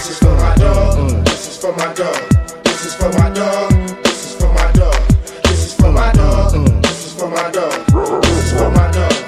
This is for my dog. This is for my dog. This is for my dog. This is for my dog. This is for my dog. This is for my dog. This is for my dog.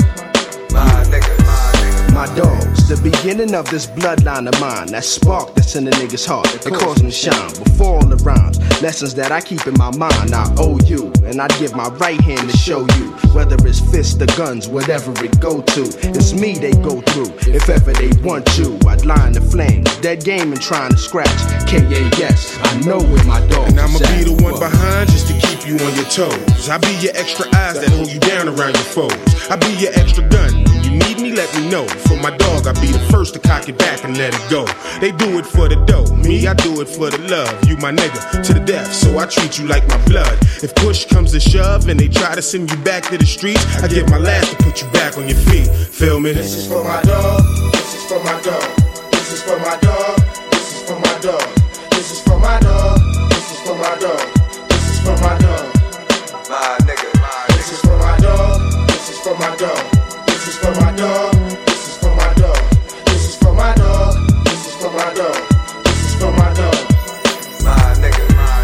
My nigga. My dogs, the beginning of this bloodline of mine. That spark that's in the nigga's heart, that calls them to shine. Before all the rhymes, lessons that I keep in my mind, I owe you. And I'd give my right hand to show you. Whether it's fists or guns, whatever it go to, it's me they go through. If ever they want you, I'd line the flames. Dead game and trying to scratch. K.A.S. I know where my dog is. And I'ma be the one behind just to keep you on your toes. I be your extra eyes that hold you down around your foes. I be your extra gun. When you need me, let me know. For my dog, I be the first to cock it back and let it go. They do it for the dough. Me, I do it for the love. You my nigga to the death, so I treat you like my blood. If push comes to shove and they try to send you back to the streets, I give my last to put you back on your feet. Feel me? This is for my dog. This is for my dog. This is for my dog. This is for my dog. This is for my dog. This is for my dog. This is for my dog. My nigga. This is for my dog. This is for my dog. This is for my dog. This is for my dog. This is for my dog. This is for my dog. This is for my dog. My nigga.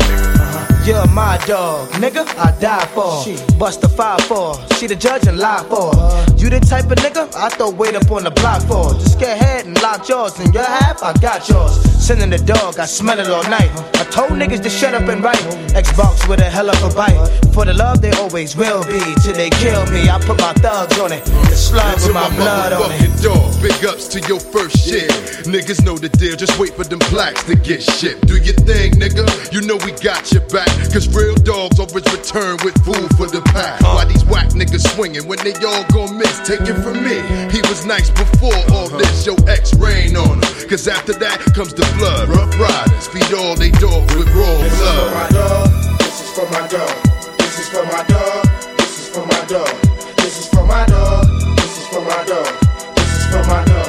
You're my dog, nigga, I die for. Bust a 5-4, see the judge and lie for. You the type of nigga I throw weight up on the block for. Just get ahead and lock yours, and your half, I got yours. Sending the dog, I smell it all night. I told niggas to shut up and write. Xbox with a hell of a bite. For the love they always will be, till they kill me. I put my thugs on it, the slug with my blood on it. Dog, big ups to your first shit. Niggas know the deal, just wait for them blacks to get shipped. Do your thing, nigga, you know we got your back. Cause real dogs always return with food for the pack. Why these whack niggas swinging when they all gon' miss? Take it from me, he was nice before all this. Your ex rain on him, cause after that comes the blood. Rough riders feed all they dogs with raw blood. This is for my dog. This is for my dog. This is for my dog. This is for my dog. This is for my dog. This is for my dog.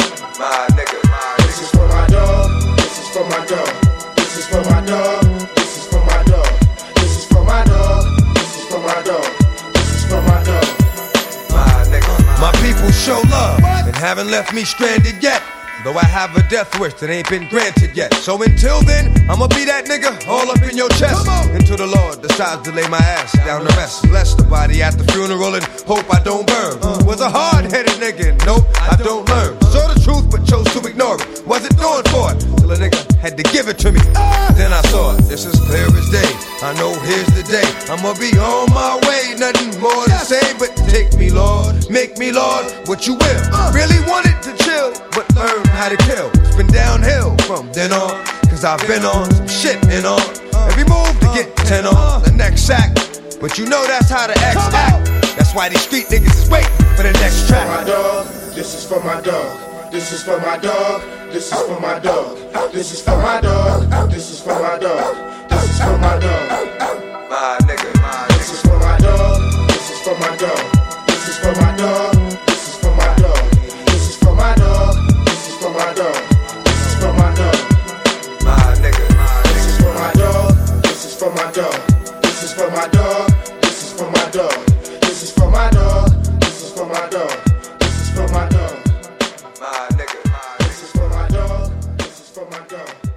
My nigga. This is for my dog. This is for my dog. This is for my dog. This is for my dog. This is for my dog. This is for my dog. This is for my dog. My nigga. My people show love and haven't left me stranded yet. Though I have a death wish that ain't been granted yet. So until then, I'ma be that nigga all up in your chest. Until the Lord decides to lay my ass down to rest. Bless the body at the funeral and hope I don't burn. Was a hard-headed nigga, and nope, I don't learn. Saw the truth but chose to ignore it. Wasn't doing for it, till a nigga had to give it to me. Then I saw it, this is clear as day. I know here's the day, I'ma be on my way. Nothing more to say, but take me, Lord, make me, Lord, what you will. Really wanted to chill, but learn how to kill. It's been downhill from then on, cause I've been on some shit and on. Every move to get 10 on the next sack. But you know that's how the X act. That's why these street niggas is waiting for the next track. My dog, this is for my dog. This is for my dog. This is for my dog. This is for my dog. This is for my dog. This is for my dog. My nigga. This is for my dog. This is for my dog. This is for my dog. This is for my dog. This is for my dog. This is for my dog. This is for my dog. My nigga. This is for my dog. This is for my dog. This is for my dog. This is for my dog. This is for my dog. This is for my dog. This is for my dog. My nigga. This is for my dog. This is for my dog.